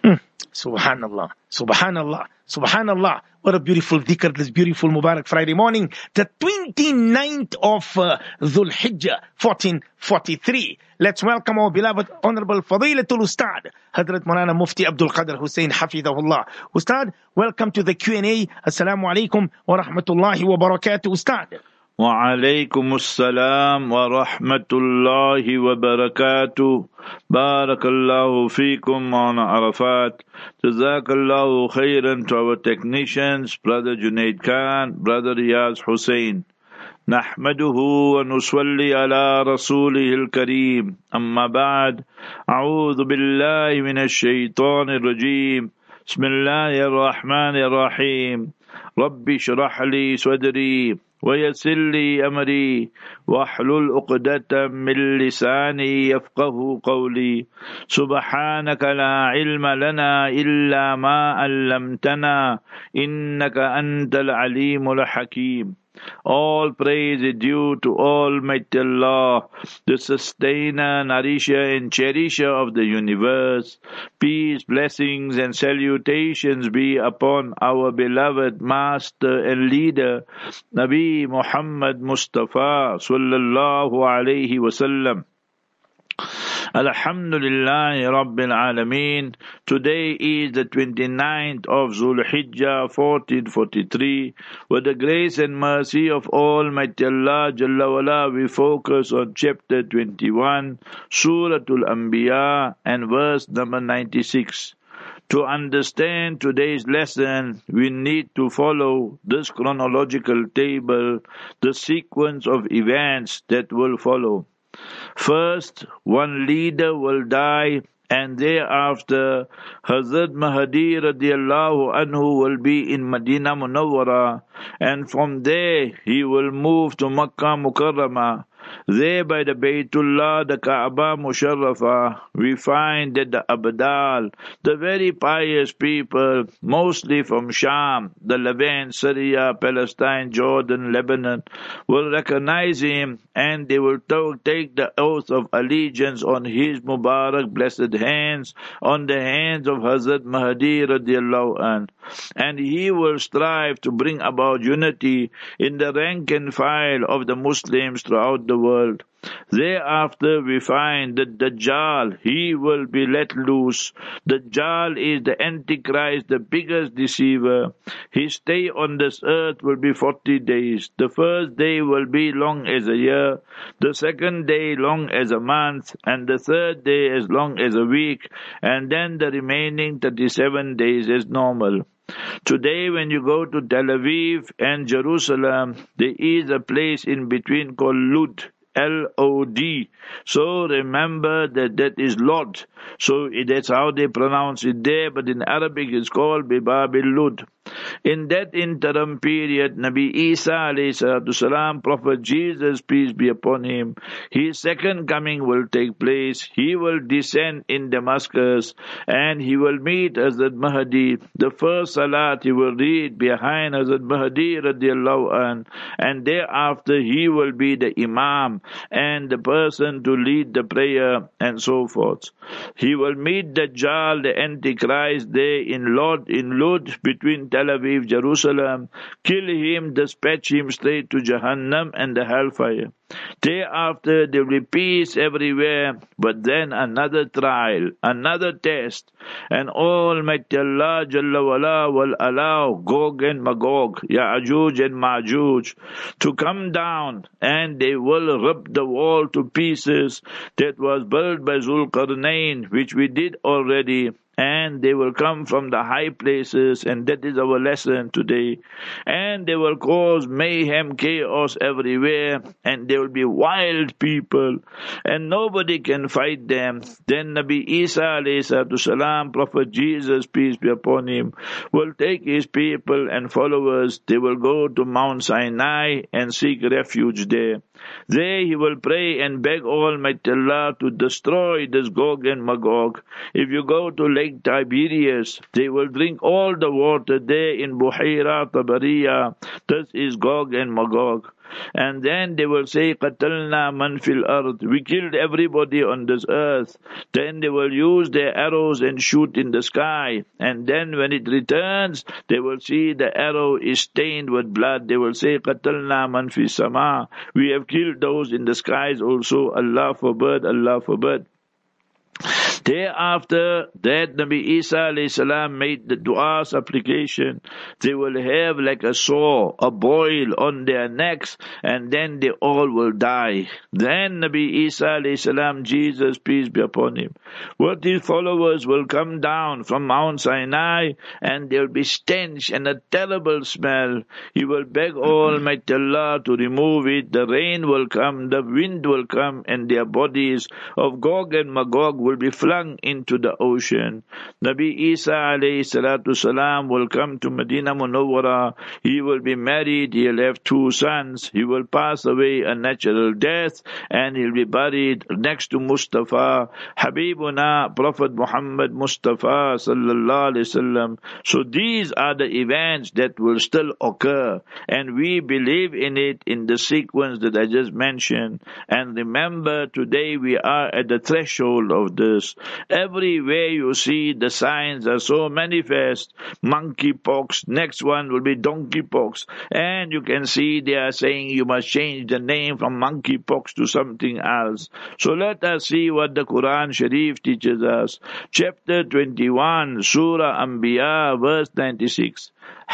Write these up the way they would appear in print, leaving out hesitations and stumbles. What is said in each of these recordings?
Subhanallah, Subhanallah, Subhanallah. What a beautiful dhikr, this beautiful Mubarak Friday morning, the 29th of Dhul Hijjah, 1443. Let's welcome our beloved Honorable Fadilatul Ustad, Hadrat Maulana Mufti Abdul Qadir Hussain Hafidahullah. Ustad, welcome to the Q&A. Assalamu alaikum wa rahmatullahi wa barakatuh, Ustad. وعليكم السلام ورحمة الله وبركاته. بارك الله فيكم on Arafat. Jazakallahu khairan to our technicians, Brother Junaid Khan, Brother Riyaz Hussain. نحمده ونصلي على رسوله الكريم. أما بعد، أعوذ بالله من الشيطان الرجيم. بسم الله الرحمن الرحيم. رب اشرح لي صدري ويسر لي أمري واحلل عقدة من لساني يفقه قولي. سبحانك لا علم لنا إلا ما علمتنا إنك أنت العليم الحكيم. All praise is due to Almighty Allah, the sustainer, nourisher and cherisher of the universe. Peace, blessings and salutations be upon our beloved master and leader, Nabi Muhammad Mustafa sallallahu alayhi wasallam. Alhamdulillah Rabbil Alameen. Today is the 29th of Zulhijjah 1443. With the grace and mercy of Almighty Allah Jalla wala, we focus on chapter 21, Suratul Anbiya and verse number 96. To understand today's lesson, we need to follow this chronological table, the sequence of events that will follow. First, one leader will die, and thereafter Hazrat Mahdi radiallahu anhu will be in Medina Munawwara, and from there he will move to Makkah Mukarramah. There by the Baytullah, the Kaaba Musharrafa, we find that the Abdal, the very pious people, mostly from Sham, the Levant, Syria, Palestine, Jordan, Lebanon, will recognize him, and they will take the oath of allegiance on his Mubarak blessed hands, on the hands of Hazrat Mahdi radiallahu anh. And he will strive to bring about unity in the rank and file of the Muslims throughout the world. Thereafter we find that Dajjal, he will be let loose. Dajjal is the Antichrist, the biggest deceiver. His stay on this earth will be 40 days. The first day will be long as a year, the second day long as a month, and the third day as long as a week, and then the remaining 37 days as normal. Today when you go to Tel Aviv and Jerusalem, there is a place in between called Lud, L-O-D. So remember that is Lod. So that's how they pronounce it there, but in Arabic it's called Bibabil Lud. In that interim period, Nabi Isa alayhi salatu salam, Prophet Jesus, peace be upon him, his second coming will take place. He will descend in Damascus and he will meet Hazrat Mahdi. The first salat he will read behind Hazrat Mahdi radiallahu anh, and thereafter he will be the Imam and the person to lead the prayer and so forth. He will meet Dajjal, the Antichrist, there in Lud between Tel Aviv, Jerusalem, kill him, dispatch him straight to Jahannam and the hellfire. Thereafter there will be peace everywhere, but then another trial, another test, and Almighty Allah Jalla wala will allow Gog and Magog, Ya'juj and Ma'juj, to come down, and they will rip the wall to pieces that was built by Zulqarnain, which we did already. And they will come from the high places, and that is our lesson today. And they will cause mayhem, chaos everywhere, and they will be wild people, and nobody can fight them. Then Nabi Isa alayhi salatu salam, Prophet Jesus, peace be upon him, will take his people and followers. They will go to Mount Sinai and seek refuge there. There he will pray and beg Almighty Allah to destroy this Gog and Magog. If you go to Lake Tiberias, they will drink all the water there in Buhaira Tabariya. This is Gog and Magog. And then they will say, Qatalna man fil ard. We killed everybody on this earth. Then they will use their arrows and shoot in the sky. And then when it returns, they will see the arrow is stained with blood. They will say, Qatalna man fi sama. We have killed those in the skies also. Allah forbid, Allah forbid. Thereafter that Nabi Isa alayhi salam made the dua supplication, they will have like a sore, a boil on their necks, and then they all will die. Then Nabi Isa alayhi salam, Jesus, peace be upon him, with his followers will come down from Mount Sinai, and there will be stench and a terrible smell. He will beg Almighty Allah to remove it. The rain will come, the wind will come, and their bodies of Gog and Magog will be flung into the ocean. Nabi Isa alayhi salatu salam will come to Medina Munawwara. He will be married. He'll have 2 sons. He will pass away a natural death, and he'll be buried next to Mustafa, Habibuna, Prophet Muhammad Mustafa sallallahu alaihi wasallam. So these are the events that will still occur, and we believe in it in the sequence that I just mentioned. And remember, today we are at the threshold of this. Everywhere you see the signs are so manifest. Monkeypox, next one will be donkeypox, and you can see they are saying you must change the name from monkeypox to something else. So let us see what the Quran Sharif teaches us. Chapter 21, Surah Anbiya, verse 96.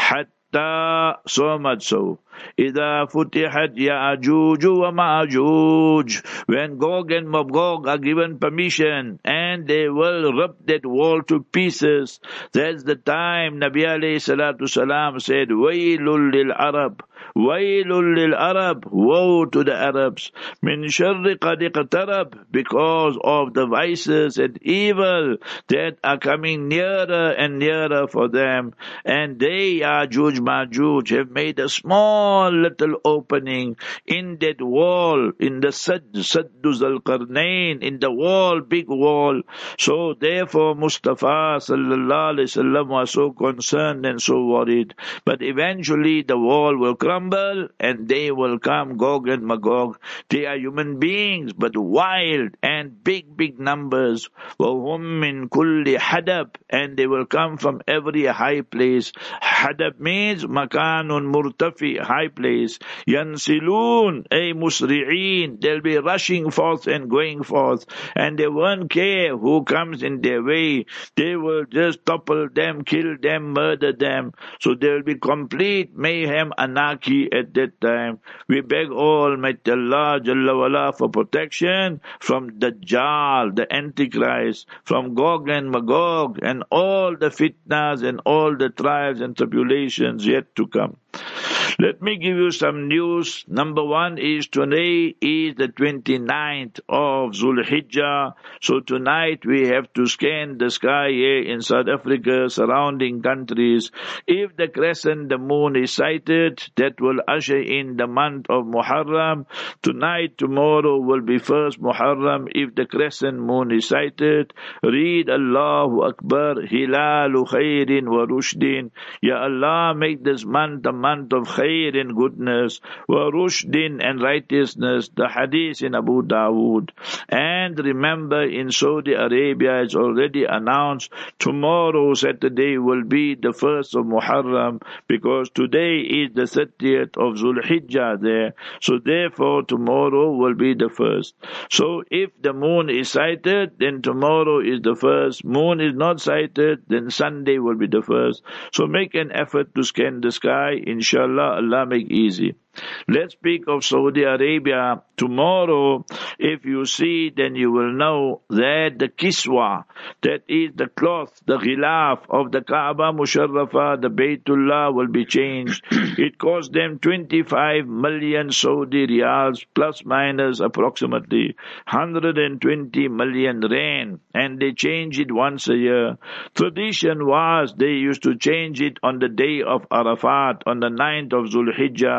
So much so. إِذَا فُتِحَتْ يَأْجُوجُ وَمَأْجُوجُ. When Gog and Magog are given permission, and they will rip that wall to pieces, that's the time Nabi alayhi salatu salam said, وَيْلٌ لِلْعَرَبِ وَيْلٌ لِلْعَرَبِ. Woe to the Arabs. مِنْ شَرِّ قَدْ اقْتَرَبَ. Because of the vices and evil that are coming nearer and nearer for them. And they, Ya'juj Ma'juj, have made a small little opening in that wall, in the Saddu Zulqarnain, in the wall, big wall. So therefore Mustafa sallallahu alaihi wasallam was so concerned and so worried. But eventually the wall will crumble, and they will come, Gog and Magog. They are human beings, but wild and big numbers. وَهُمْ مِنْ كُلِّ حَدَبٍ. And they will come from every high place. Hadab means makanun murtafi, high place. Yansilun, ay musri'een. They'll be rushing forth and going forth, and they won't care who comes in their way. They will just topple them, kill them, murder them. So there will be complete mayhem, anarchy at that time. We beg Almighty Allah Jalla wala for protection from Dajjal, the Antichrist, from Gog and Magog, and all the fitnas and all the trials and tribulations yet to come. Let me give you some news. Number one is today is the 29th of Zulhijjah. So tonight we have to scan the sky here in South Africa, surrounding countries. If the crescent, the moon is sighted, that will usher in the month of Muharram. Tonight, tomorrow will be first Muharram. If the crescent moon is sighted, read Allahu Akbar, Hilalu Khairin wa Rushdin. Ya Allah, make this month a month of khair and goodness, wa rushdin and righteousness, the hadith in Abu Dawood. And remember, in Saudi Arabia it's already announced tomorrow, Saturday, will be the first of Muharram, because today is the 30th of Zulhijjah there. So therefore tomorrow will be the first. So if the moon is sighted, then tomorrow is the first. Moon is not sighted, then Sunday will be the first. So make an effort to scan the sky. Inshallah, Allah make easy. Let's speak of Saudi Arabia. Tomorrow, if you see, then you will know that the kiswa, that is the cloth, the ghilaf of the Kaaba Musharrafa, the Baytullah, will be changed. It cost them 25 million Saudi riyals, plus minus approximately 120 million rand, and they change it once a year. Tradition was they used to change it on the day of Arafat, on the 9th of Zulhijjah,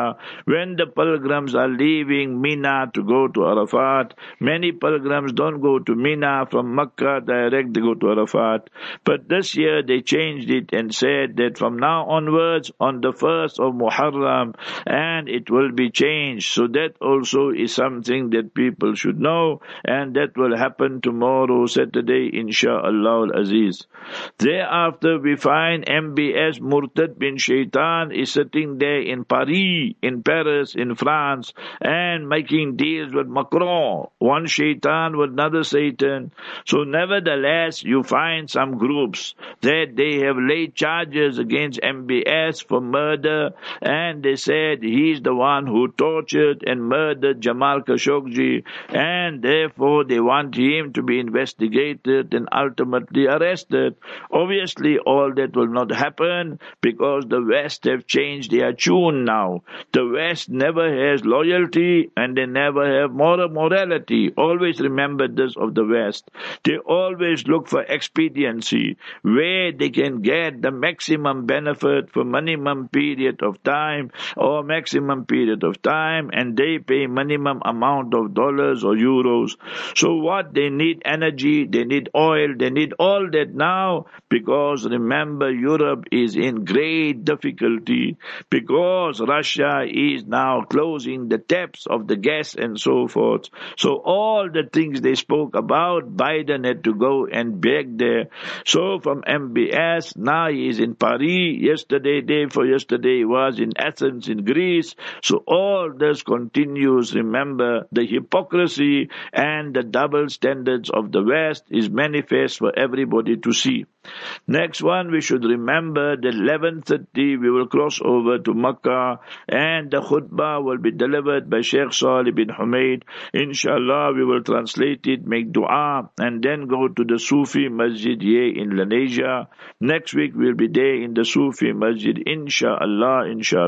When the pilgrims are leaving Mina to go to Arafat, many pilgrims don't go to Mina from Mecca direct, they go to Arafat. But this year they changed it and said that from now onwards on the 1st of Muharram, and it will be changed. So that also is something that people should know, and that will happen tomorrow, Saturday, Insha'Allah al-Aziz. Thereafter we find MBS Murtad bin Shaitan is sitting there in Paris, in Paris, in France, and making deals with Macron, one Shaitan with another Satan. So nevertheless, you find some groups that they have laid charges against MBS for murder, and they said he's the one who tortured and murdered Jamal Khashoggi, and therefore they want him to be investigated and ultimately arrested. Obviously, all that will not happen because the West have changed their tune now. The West never has loyalty and they never have morality. Always remember this of the West. They always look for expediency, where they can get the maximum benefit for minimum period of time or maximum period of time, and they pay minimum amount of dollars or euros. So what they need energy, they need oil, they need all that now, because remember Europe is in great difficulty because Russia is now closing the taps of the gas and so forth. So all the things they spoke about, Biden had to go and beg there. So from MBS, now he is in Paris. Yesterday, day for yesterday, he was in Athens in Greece. So all this continues. Remember, the hypocrisy and the double standards of the West is manifest for everybody to see. Next one, we should remember that 11:30 we will cross over to Makkah, and the khutbah will be delivered by Sheikh Salih bin Humaid. Inshallah, we will translate it, make dua, and then go to the Sufi Masjid here in Lenasia. Next week we'll be there in the Sufi Masjid, inshallah,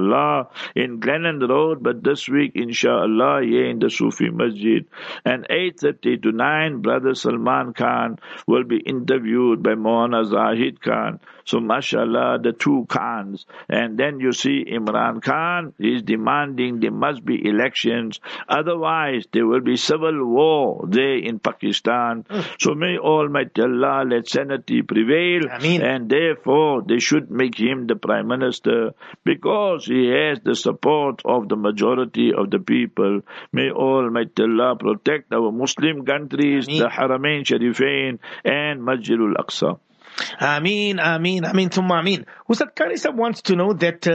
in Glennon Road, but this week, inshallah, here in the Sufi Masjid. And 8:30 to 9, Brother Salman Khan will be interviewed by Maulana Zahid Khan. So, mashallah, the two Khans. And then you see Imran Khan is demanding there must be elections. Otherwise, there will be civil war there in Pakistan. So may Almighty Allah let sanity prevail. Ameen. And therefore, they should make him the Prime Minister because he has the support of the majority of the people. May Almighty Allah protect our Muslim countries, Ameen. the Haramain Sharifain and Masjidul Aqsa. Ameen, Ameen, Ameen, Thumma Ameen. Ustad Qari Sahib wants to know that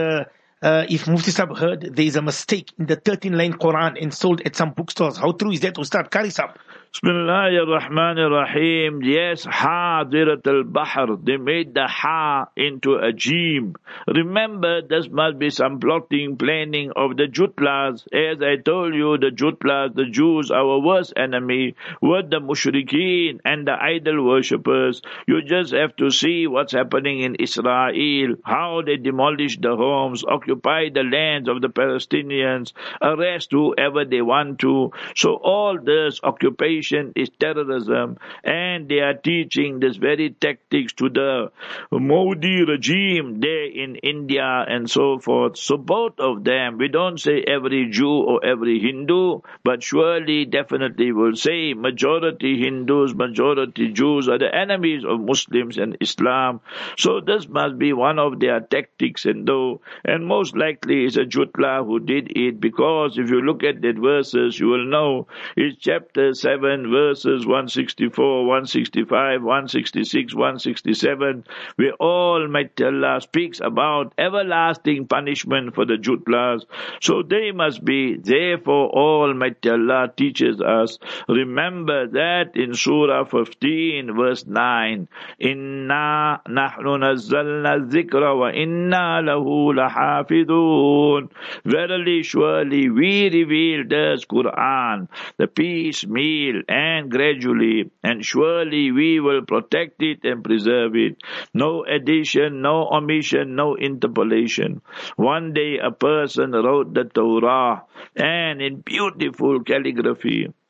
if Mufti Sahib heard there is a mistake in the 13-line Quran and sold at some bookstores. How true is that, Ustad Qari Sahib? Bismillahir Rahmanir Rahim. Yes, Hadirat al-Bahr. They made the Ha into a Jim. Remember, this must be some plotting, planning of the Jutlas. As I told you, the Jutlas, the Jews, our worst enemy, were the Mushrikeen and the idol worshippers. You just have to see what's happening in Israel, how they demolish the homes, occupy the lands of the Palestinians, arrest whoever they want to. So all this occupation is terrorism, and they are teaching this very tactics to the Modi regime there in India and so forth. So both of them, we don't say every Jew or every Hindu, but surely definitely will say majority Hindus, majority Jews are the enemies of Muslims and Islam. So this must be one of their tactics, and most likely it's a Jutla who did it, because if you look at that verses, you will know it's chapter 7, verses 164, 165, 166, 167, where Almighty Allah speaks about everlasting punishment for the Jutlas. So they must be, therefore Almighty Allah teaches us, remember that in Surah 15, verse 9, Inna nahnu nazzalna dhikra wa inna lahu lahafidun. Verily, surely, we revealed this Quran, the peace meal, and gradually, and surely we will protect it and preserve it. No addition, no omission, no interpolation. One day a person wrote the Torah, and in beautiful calligraphy,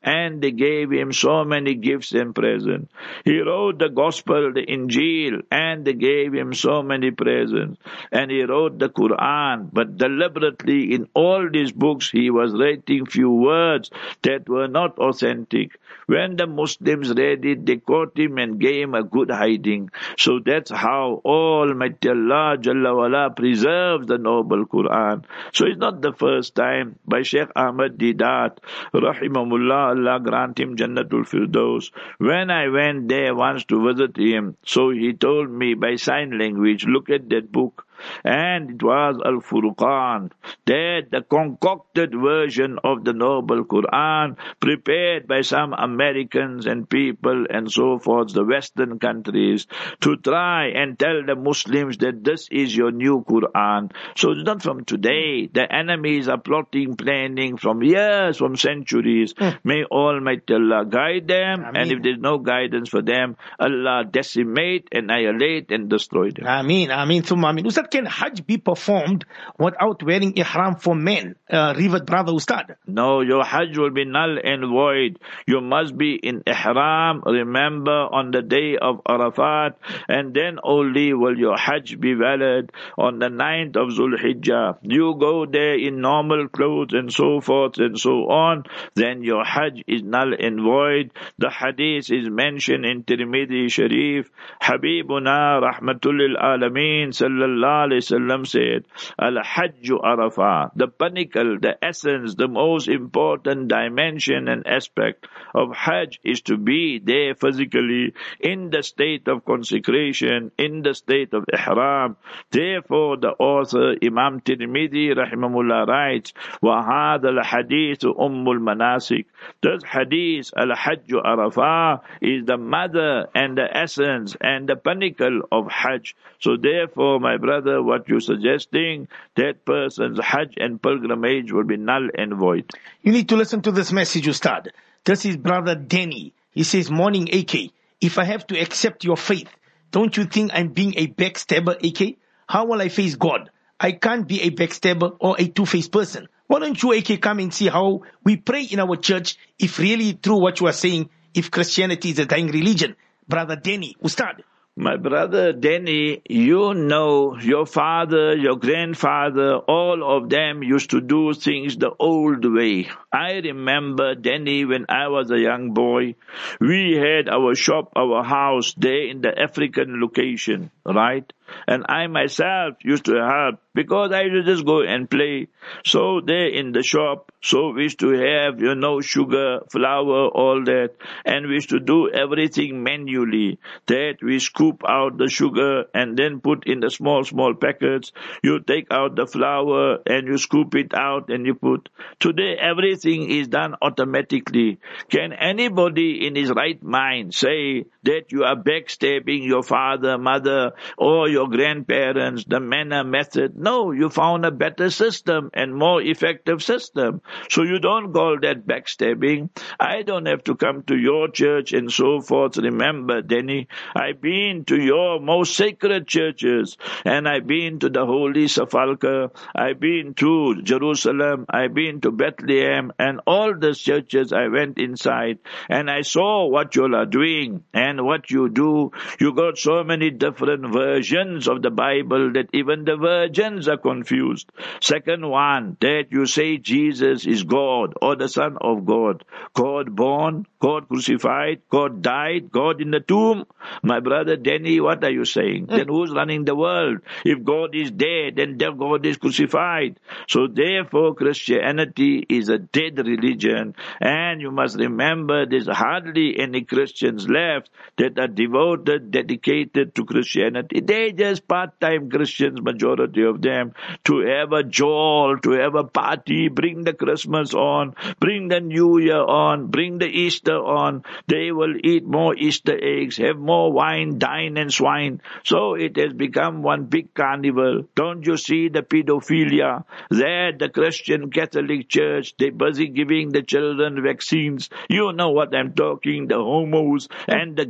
and they gave him so many gifts and presents. He wrote the Gospel, the Injil, and they gave him so many presents. And he wrote the Quran, but deliberately in all these books he was writing few words that were not authentic. When the Muslims read it, they caught him and gave him a good hiding. So that's how Almighty Allah Jalla wala preserves the noble Quran. So it's not the first time. By Sheikh Ahmad Didat, Rahimahullah, Allah grant him Jannatul Firdaus. When I went there once to visit him, so he told me by sign language, look at that book. And it was Al-Furqan, that the concocted version of the noble Quran, prepared by some Americans and people and so forth, the Western countries, to try and tell the Muslims that this is your new Quran. So it's not from today. The enemies are plotting, planning from years, from centuries. May Almighty Allah guide them, Ameen. and if there's no guidance for them, Allah decimate, annihilate, and destroy them. Ameen, Ameen, Thumma Ameen. Ustad, can Hajj be performed without wearing ihram for men? Revered brother Ustad. No, your Hajj will be null and void. You must be in ihram, remember, on the day of Arafat, and then only will your Hajj be valid on the 9th of Zulhijjah. You go there in normal clothes and so forth and so on, then your Hajj is null and void. The hadith is mentioned in Tirmidhi Sharif. Habibuna Rahmatul lil Alameen Sallallahu Alaihi Wasallam said, Al-Hajju Arafah, the pinnacle, the essence, the most important dimension and aspect of Hajj is to be there physically in the state of consecration, in the state of ihram. Therefore, the author Imam Tirmidhi Rahimahullah writes, وَهَذَا الْحَدِيثُ أُمُّ الْمَنَاسِكِ. This hadith, Al-Hajju Arafah, is the mother and the essence and the pinnacle of Hajj. So therefore, my brother, what you're suggesting, that person's Hajj and pilgrimage will be null and void. You need to listen to this message, Ustad. This is brother Danny. He says, morning AK, if I have to accept your faith, don't you think I'm being a backstabber, AK? How will I face God? I can't be a backstabber or a two-faced person. Why don't you, AK, come and see how we pray in our church, if really true what you are saying, if Christianity is a dying religion? Brother Danny, Ustad. My brother Danny, you know your father, your grandfather, all of them used to do things the old way. I remember, Danny, when I was a young boy, we had our shop, our house there in the African location, right? And I myself used to help because I used to just go and play. So there in the shop, so we used to have, sugar, flour, all that. And we used to do everything manually. That we scoop out the sugar and then put in the small packets. You take out the flour and you scoop it out and you put. Today everything is done automatically. Can anybody in his right mind say that you are backstabbing your father, mother, or your grandparents, the manner, method? No, you found a better system and more effective system. So you don't call that backstabbing. I don't have to come to your church and so forth. Remember, Danny, I've been to your most sacred churches, and I've been to the Holy Sepulchre, I've been to Jerusalem, I've been to Bethlehem, and all the churches I went inside, and I saw what you are doing and what you do. You got so many different versions of the Bible that even the virgins are confused. Second one, that you say Jesus is God or the Son of God. God born, God crucified, God died, God in the tomb. My brother Danny, what are you saying? Then who's running the world? If God is dead, then God is crucified. So therefore Christianity is a dead religion, and you must remember there's hardly any Christians left that are devoted, dedicated to Christianity. They're just part-time Christians, majority of them, to have a jolt, to have a party, bring the Christmas on, bring the New Year on, bring the Easter on. They will eat more Easter eggs, have more wine, dine and swine. So it has become one big carnival. Don't you see the pedophilia? There, the Christian Catholic Church, they're busy giving the children vaccines. You know what I'm talking, the homos and the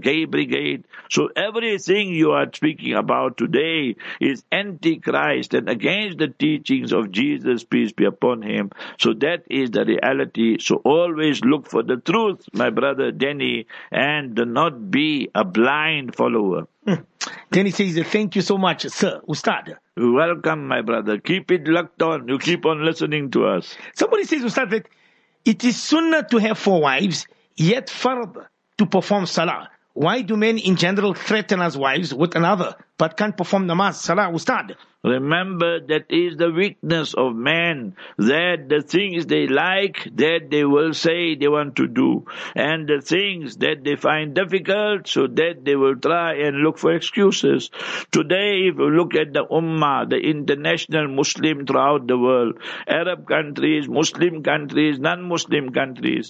gay brigade. So everything you are speaking about today is anti-Christ and against the teachings of Jesus, peace be upon him. So that is the reality. So always look for the truth, my brother Denny, and do not be a blind follower. Then he says, thank you so much, sir. Ustad. Welcome, my brother. Keep it locked on. You keep on listening to us. Somebody says, Ustad, that it is sunnah to have 4 wives, yet fard to perform salah. Why do men in general threaten as wives with another, but can't perform namaz, salah, Ustad? Remember, that is the weakness of man, that the things they like, that they will say they want to do, and the things that they find difficult, so that they will try and look for excuses. Today, if you look at the Ummah, the international Muslim throughout the world, Arab countries, Muslim countries, non-Muslim countries,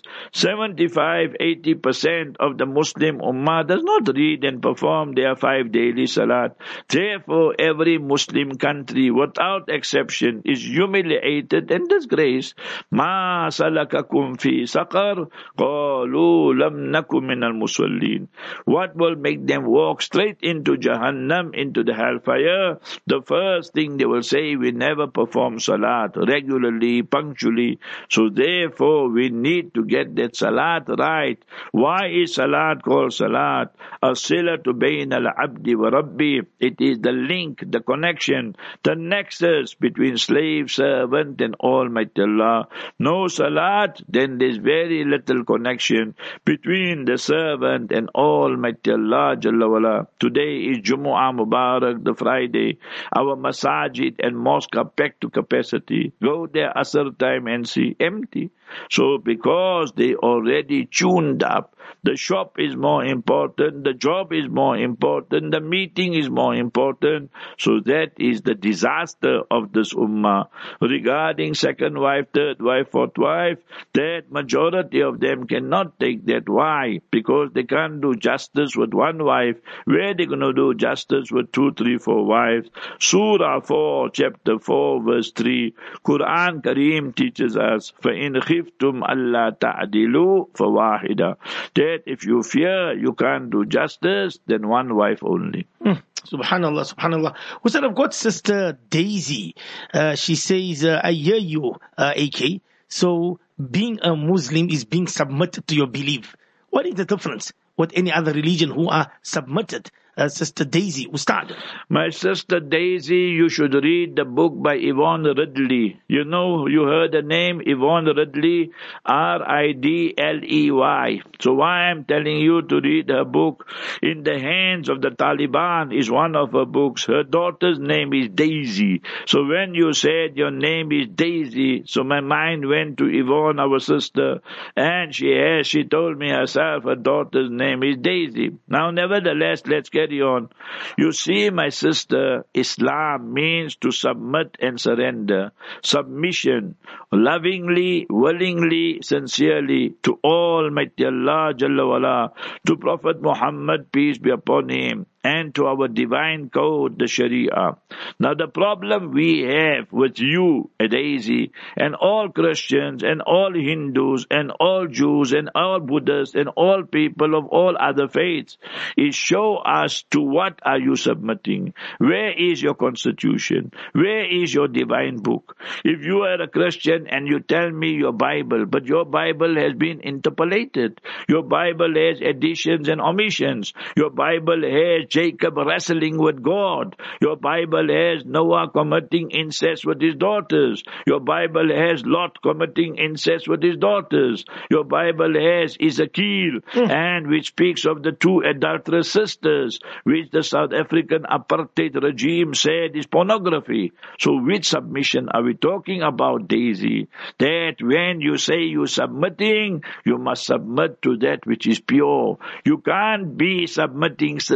75-80% of the Muslim Ummah does not read and perform their 5 daily salat. Therefore, every Muslim country, without exception, is humiliated and disgraced. Ma salakakum fi saqar? Qalu lam nakum min al-musallin. What will make them walk straight into Jahannam, into the hellfire? The first thing they will say, we never perform salat regularly, punctually. So therefore, we need to get that salat right. Why is salat called salat? As-silatu bayna al-abdi wa rabbi. It is the link, the connection, the nexus between slave, servant and Almighty Allah. No salat, then there's very little connection between the servant and Almighty Allah Jalla wala. Today is Jumu'ah Mubarak, the Friday. Our masajid and mosque are packed to capacity. Go there Asr time and see, empty. So because they already tuned up, the shop is more important, the job is more important, the meeting is more important. So that is the disaster of this ummah. Regarding second wife, third wife, fourth wife, that majority of them cannot take that. Why? Because they can't do justice with one wife. Where are they going to do justice with 2, 3, 4 wives? Surah 4, chapter 4, verse 3. Quran Kareem teaches us, فَإِنْ خِفْتُمْ أَلَّا تَعْدِلُوا فَوَاحِدًا. That if you fear you can't do justice, then one wife only. Subhanallah, subhanallah. Ustad, I've got Sister Daisy. She says, I hear you, AK. So being a Muslim is being submitted to your belief. What is the difference with any other religion who are submitted? Sister Daisy, Ustad. My sister Daisy, you should read the book by Yvonne Ridley. You know, you heard the name Yvonne Ridley, Ridley. So why I'm telling you to read her book? In the Hands of the Taliban is one of her books. Her daughter's name is Daisy. So when you said your name is Daisy, so my mind went to Yvonne, our sister, and she told me herself her daughter's name is Daisy. Now nevertheless, let's get on. You see, my sister, Islam means to submit and surrender. Submission, lovingly, willingly, sincerely, to Almighty Allah Jalla wala, to Prophet Muhammad, peace be upon him, and to our divine code, the Sharia. Now the problem we have with you, Daisy, and all Christians, and all Hindus, and all Jews, and all Buddhists, and all people of all other faiths, is show us to what are you submitting? Where is your constitution? Where is your divine book? If you are a Christian and you tell me your Bible, but your Bible has been interpolated, your Bible has additions and omissions, your Bible has Jacob wrestling with God. Your Bible has Noah committing incest with his daughters. Your Bible has Lot committing incest with his daughters. Your Bible has Ezekiel, and which speaks of the 2 adulterous sisters, which the South African apartheid regime said is pornography. So which submission are we talking about, Daisy? That when you say you're submitting, you must submit to that which is pure. You can't be submitting, Sister Daisy,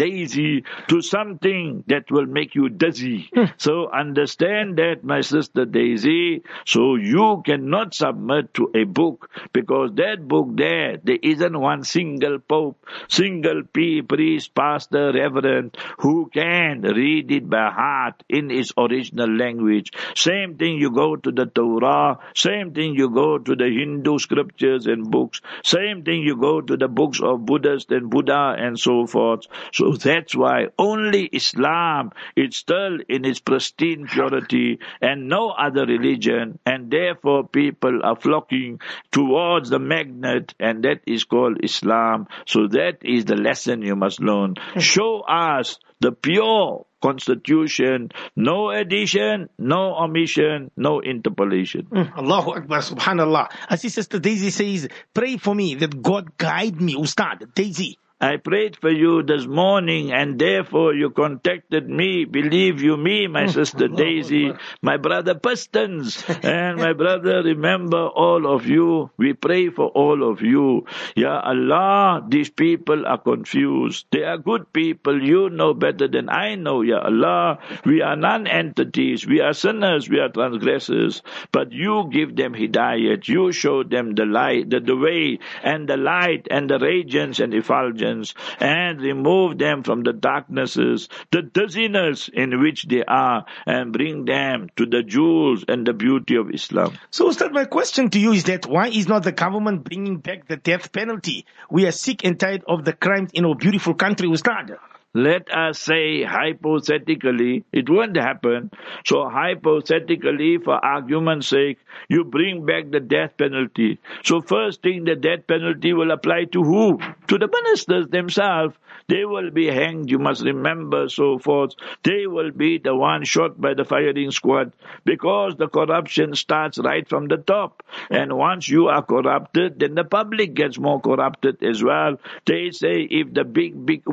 Daisy to something that will make you dizzy. So understand that, my sister Daisy. So you cannot submit to a book, because that book there isn't one single pope, single priest, pastor, reverend who can read it by heart in its original language. Same thing you go to the Torah, same thing you go to the Hindu scriptures and books, same thing you go to the books of Buddhists and Buddha and so forth. So that's why only Islam is still in its pristine purity and no other religion, and therefore people are flocking towards the magnet, and that is called Islam. So that is the lesson you must learn. Show us the pure constitution, no addition, no omission, no interpolation. Allahu Akbar, subhanallah. I see Sister Daisy says, pray for me that God guide me. Ustad, Daisy. I prayed for you this morning, and therefore you contacted me. Believe you me, my sister Daisy, my brother Pistons, and my brother, remember all of you. We pray for all of you. Ya Allah, these people are confused. They are good people. You know better than I know, Ya Allah. We are non-entities. We are sinners. We are transgressors. But you give them hidayat. You show them the light, the way, and the light, and the radiance and effulgence, and remove them from the darknesses, the dizziness in which they are, and bring them to the jewels and the beauty of Islam. So, Ustad, my question to you is that why is not the government bringing back the death penalty? We are sick and tired of the crimes in our beautiful country, Ustad. Let us say hypothetically, it won't happen. So hypothetically, for argument's sake, you bring back the death penalty. So first thing, the death penalty will apply to who? To the ministers themselves. They will be hanged, you must remember, so forth. They will be the one shot by the firing squad, because the corruption starts right from the top. And once you are corrupted, then the public gets more corrupted as well. They say if the big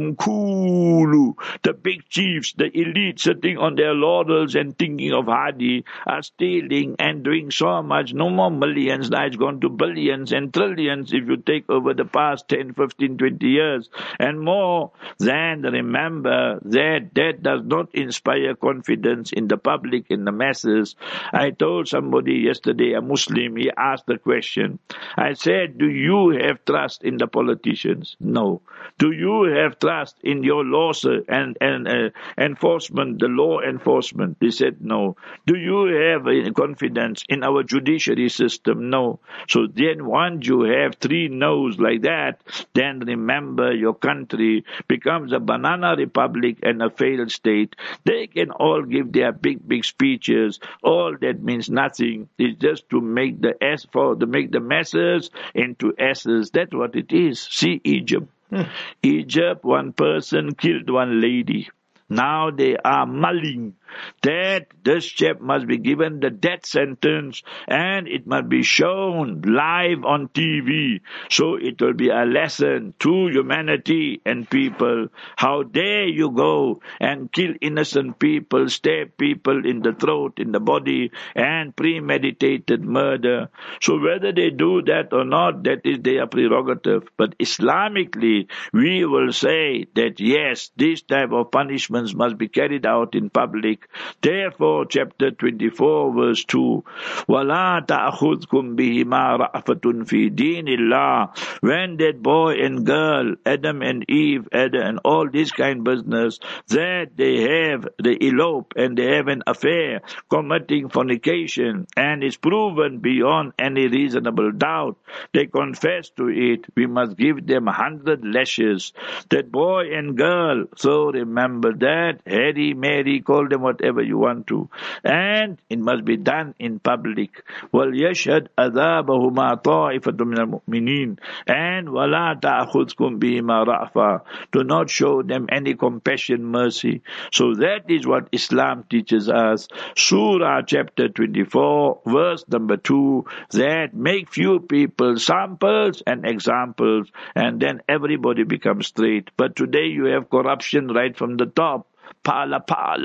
umkulu, the big chiefs, the elite sitting on their laurels and thinking of Hadi are stealing and doing so much, no more millions, now it's gone to billions and trillions if you take over the past 10, 15, 20 years and more, then remember that does not inspire confidence in the public, in the masses. I told somebody yesterday, a Muslim, he asked the question. I said, do you have trust in the politicians? No. Do you have trust in your laws and enforcement, the law enforcement? They said no. Do you have confidence in our judiciary system? No. So then once you have three no's like that, then remember your country becomes a banana republic and a failed state. They can all give their big speeches. All that means nothing. It's just to make the masses into asses. That's what it is. See Egypt. Egypt, one person killed one lady. Now they are mulling that this chap must be given the death sentence, and it must be shown live on TV. So it will be a lesson to humanity and people. How dare you go and kill innocent people, stab people in the throat, in the body, and premeditated murder. So whether they do that or not, that is their prerogative. But Islamically, we will say that yes, this type of punishments must be carried out in public. Therefore, chapter 24, verse 2, وَلَا تَأْخُذْكُمْ بِهِمَا رَأْفَةٌ فِي دِينِ اللَّهِ. When that boy and girl, Adam and Eve, Adam and all this kind of business, that they elope and they have an affair, committing fornication, and it's proven beyond any reasonable doubt, they confess to it, we must give them 100 lashes. That boy and girl, so remember that, Harry, Mary, call them whatever you want to. And it must be done in public. وَلْيَشْهَدْ أَذَابَهُمَا طَائِفَةٌ مِنَ الْمُؤْمِنِينَ. And وَلَا تَأْخُذْكُمْ بِهِمَا رَأْفَةٌ. Do not show them any compassion, mercy. So that is what Islam teaches us. Surah chapter 24, verse number 2, that make few people samples and examples, and then everybody becomes straight. But today you have corruption right from the top. Pala,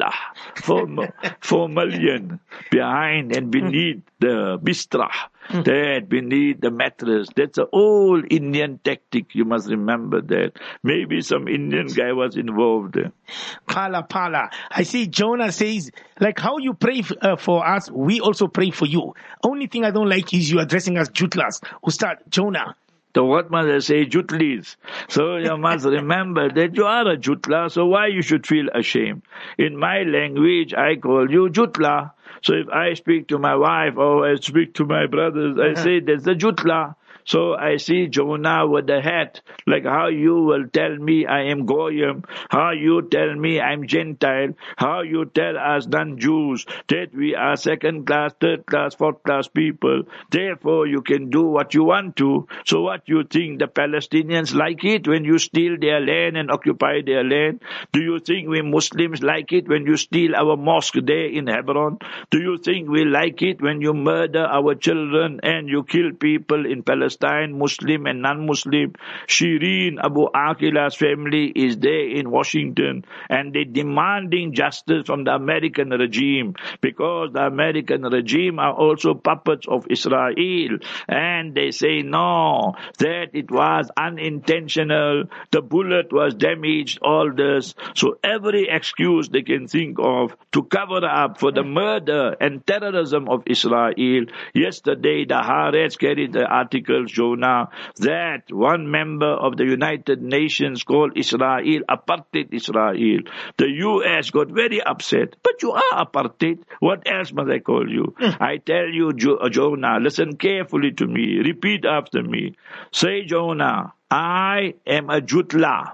4 million behind and beneath the bistrah, that beneath the mattress. That's an old Indian tactic. You must remember that. Maybe some Indian guy was involved there. Pala. I see Jonah says, like how you pray for us, we also pray for you. Only thing I don't like is you addressing us jutlas. Ustad, Jonah. So what must I say? Jutlis. So you must remember that you are a jutla, so why you should feel ashamed? In my language, I call you jutla. So if I speak to my wife or I speak to my brothers, I say that's a jutla. So I see Jonah with the hat, like how you will tell me I am Goyim, how you tell me I'm Gentile, how you tell us non-Jews that we are second class, third class, fourth class people. Therefore you can do what you want to. So what you think the Palestinians like it when you steal their land and occupy their land? Do you think we Muslims like it when you steal our mosque there in Hebron? Do you think we like it when you murder our children and you kill people in Palestine, Muslim and non-Muslim? Shireen Abu Aqila's family is there in Washington and they're demanding justice from the American regime because the American regime are also puppets of Israel, and they say no, that it was unintentional, the bullet was damaged, all this. So every excuse they can think of to cover up for the murder and terrorism of Israel. Yesterday the Haaretz carried the article, Jonah, that one member of the United Nations called Israel apartheid Israel. The US got very upset. But you are apartheid. What else must I call you? I tell you, Jonah, listen carefully to me. Repeat after me. Say, Jonah, I am a Jutla.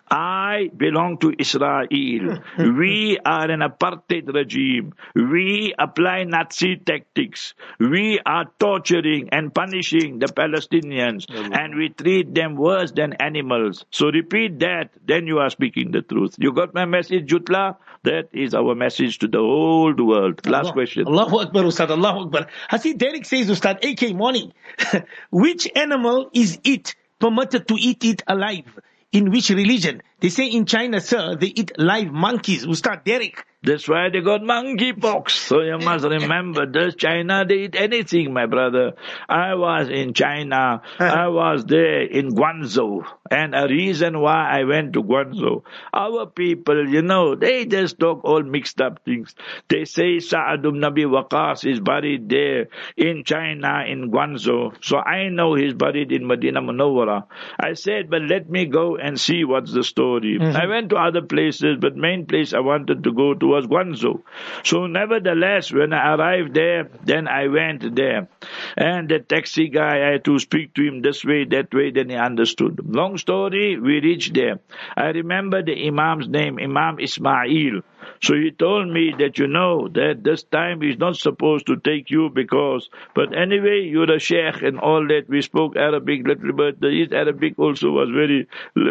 I belong to Israel. We are an apartheid regime. We apply Nazi tactics. We are torturing and punishing the Palestinians, and we treat them worse than animals. So repeat that, then you are speaking the truth. You got my message, Jutla? That is our message to the whole world. Last question. Allahu Akbar, Ustad. Allahu Akbar. I see Derek says, Ustad, AK morning. Which animal is it permitted to eat it alive? In which religion? They say in China, sir, they eat live monkeys. Ustad Derek. That's why they got monkeypox. So you must remember, this China, they eat anything, my brother. I was in China. I was there in Guangzhou. And a reason why I went to Guangzhou, our people, they just talk all mixed up things. They say Sa'ad ibn Abi Waqqas is buried there in China, in Guangzhou. So I know he's buried in Medina Munawwara. I said, but let me go and see what's the story. I went to other places, but main place I wanted to go to was Guangzhou. So nevertheless, when I arrived there, then I went there. And the taxi guy, I had to speak to him this way, that way, then he understood. Long story, we reached there. I remember the Imam's name, Imam Ismail. So he told me that that this time he's not supposed to take you but anyway, you're a sheikh and all that. We spoke Arabic little bit. His Arabic also was very,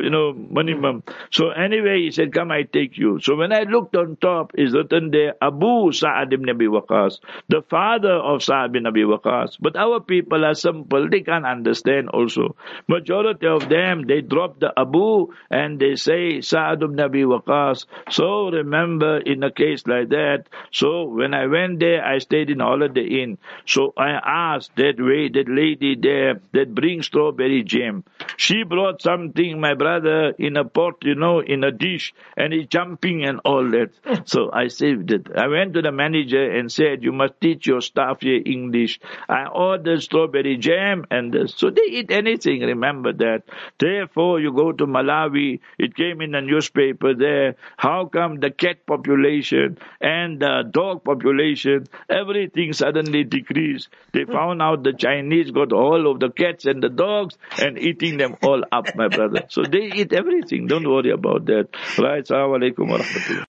minimum. So anyway, he said, come, I take you. So when I looked on top, is written there, Abu Sa'ad ibn Abi Waqqas, the father of Sa'ad ibn Abi Waqqas. But our people are simple. They can't understand also. Majority of them, they drop the Abu and they say Sa'ad ibn Abi Waqqas. So remember, in a case like that, so when I went there, I stayed in Holiday Inn. So I asked that lady there that brings strawberry jam. She brought something, my brother, in a pot, in a dish, and he's jumping and all that. So I saved it. I went to the manager and said, you must teach your staff here English. I ordered strawberry jam and this. So they eat anything, remember that. Therefore, you go to Malawi, it came in a newspaper there. How come the cat population and the dog population, everything suddenly decreased? They found out the Chinese got all of the cats and the dogs and eating them all up, my brother. So they eat everything. Don't worry about that. Right? Assalamu alaikum wa rahmatullah.